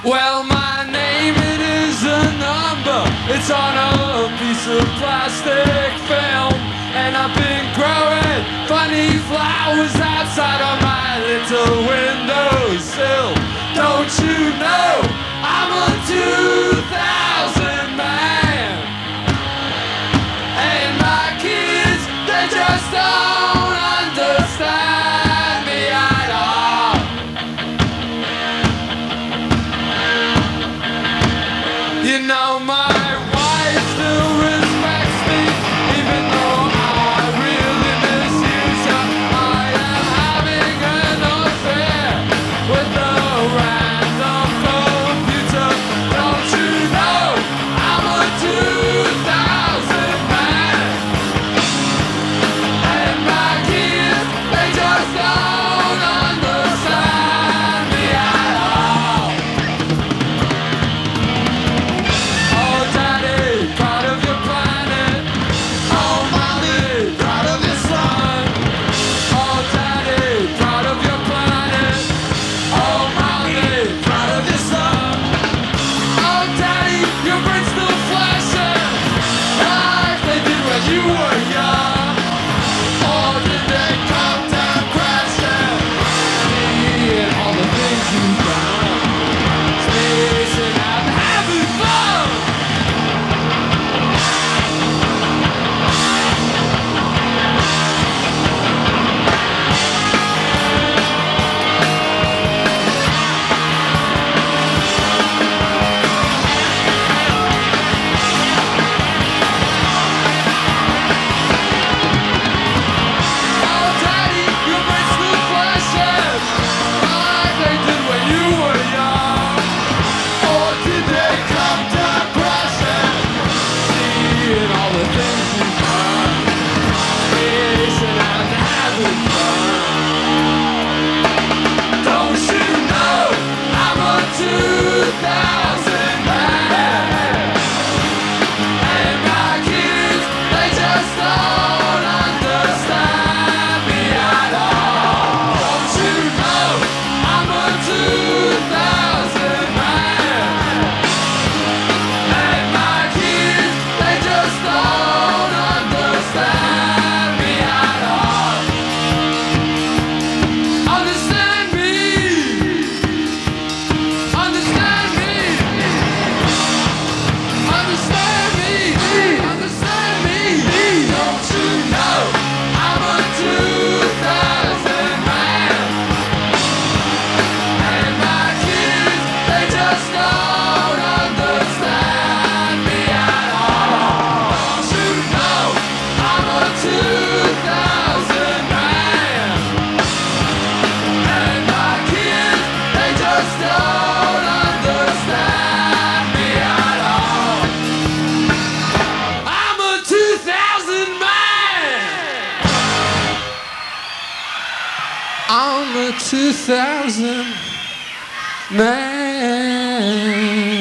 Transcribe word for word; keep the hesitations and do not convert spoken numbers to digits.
Well, my name, it is a number. It's on a piece of plastic film. And I've been growing funny flowers outside of my little windowsill. Don't you know I'm a two thousand man? And my kids, they just don't understand me at all. You know, my wife still respects me, even though I really misuse her. I am having an affair with the random computer. Don't you know I'm a two thousand man? And my kids, they just don't understand me at all. Oh, Daddy, proud of your planet. Oh, Mommy, proud of your son. Oh, Daddy, proud of your planet. Oh, Mommy, proud of your son. Oh, Daddy, your brain's still flashing like they did when you were young. Or did they come down crashing? Seeing all the things you've done, spacing out and having fun. Oh, Daddy, your brain's still flashing like they did when you were young. Or did they come down crashing? Seeing all the things you've done, spacing out and having fun. Don't you know I'm a two thousand man? And my kids, they just don't understand me at all. Don't you know I'm a two thousand man? And my kids, they just don't understand me at all. Understand me. Understand me. Understand me. Understand me. Don't you know I'm a two thousand man? And my kids, they just don't understand me at all. Don't you know I'm a two thousand man? And my kids, they just don't understand me at all. I'm a two thousand man. I'm a two thousand man.